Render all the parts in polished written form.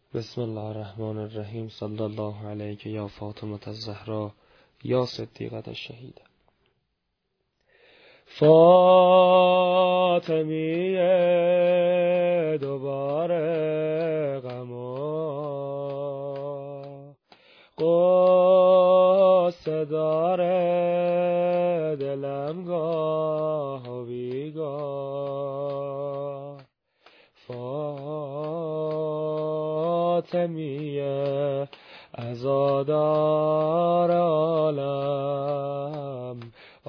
بسم الله الرحمن الرحیم. صلی الله علیک یا فاطمه الزهرا یا صدیقه الشهیده. فاطمیه دوباره غما قصه داره دلم گاه و بیگاه. فاطمیه عزادار عالم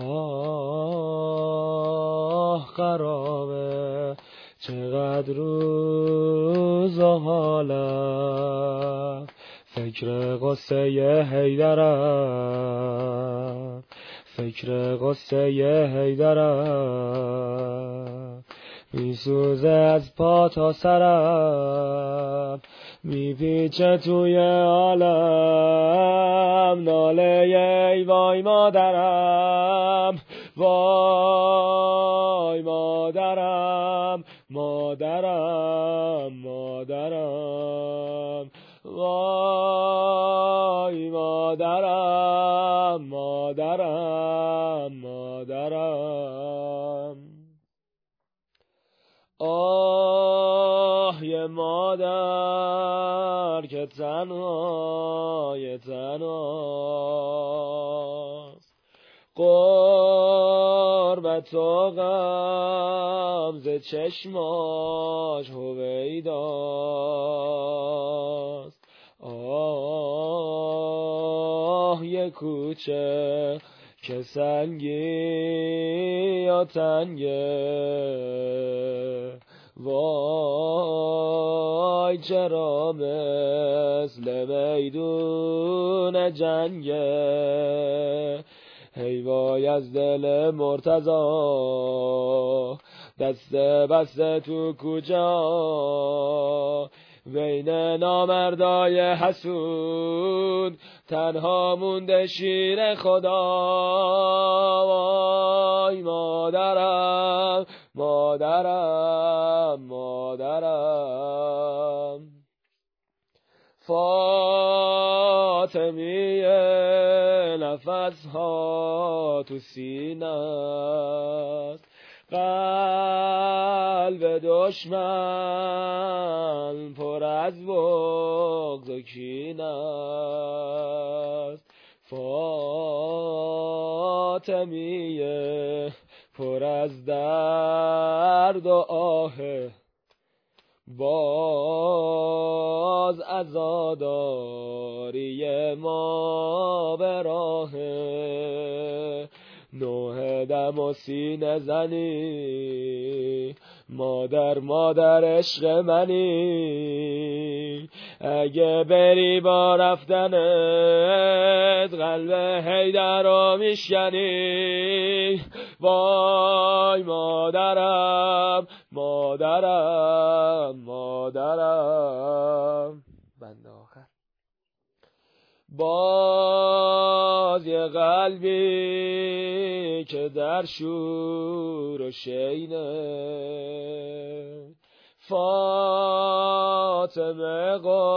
خرابه چقدر روز و حالم فکر قصه حیدرم فکر قصه حیدرم میسوزه از پا تا سرم میپیچه توی عالم ناله ای وای مادرم وای مادرم مادرم مادرم وای مادرم مادرم مادرم. آه یه مادر که تنهای تنهاست قربت و غم ز چشماش هویداست. آه یه کوچه که سنگی یا تنگه وای چرا مثل میدون جنگه. هی وای از دل مرتضی دست بسته تو کجا بین نامردای حسود تنها مونده شیر خدا. وای مادرم مادرم مادرم. فاطمیه نفسها تو سینه است قلب دشمن پر از بغض و کینه است. فاطمیه پر از درد و آه باز عزاداری ما به راه نوح دم و سینه زنی مادر مادر عشق منی. اگه بری با رفتنت قلب حیدر رو میشکنی. وای مادرم مادرم مادرم. بند آخر. باز یه قلبی که در شور و شینه فاطمه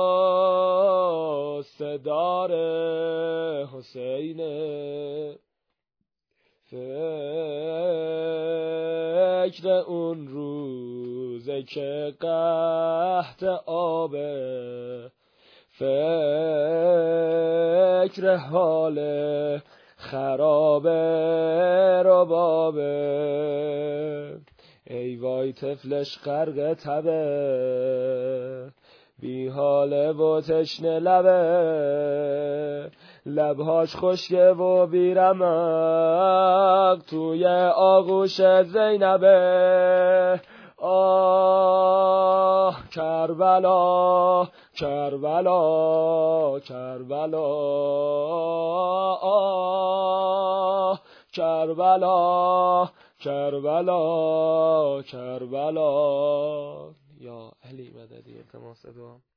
قصه دار حسینه. فکر اون روزه که قحط آبه فکر حال خراب ربابه. ای وای طفلش غرق تبه بی حاله و تشنه لبه لبهاش خشکه و بی رمق توی آغوش زینبه. آه کربلا کربلا کربلا آه کربلا کربلا کربلا. یا علی مددی التماس دعا.